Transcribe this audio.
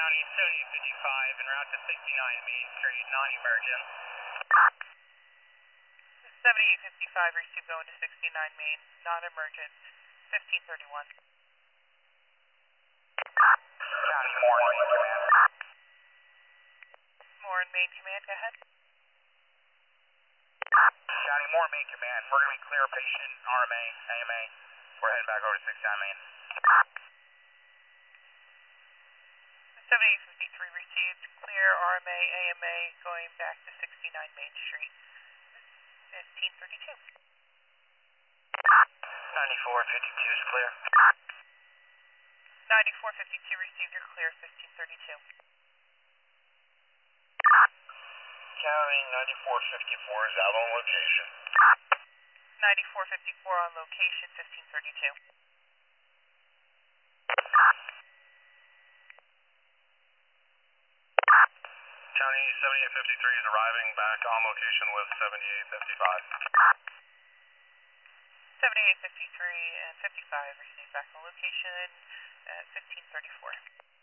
County 7055 en route to 69 Main Street, non-emergent. 7855, receive going to 69 Main, non-emergent, 1531. County Moore, Main Command. Moore and Main Command, go ahead. County Moore, Main Command. We're going to be clear patient RMA, AMA. We're heading back over to 69 Main. 7853 received, clear RMA, AMA, going back to 69 Main Street, 1532. 9452 is clear. 9452 received, you're clear, 1532. County 9454 is out on location. 9454 on location, 1532. County 7853 is arriving back on location with 7855. 7853 and 55 received back on location at 1534.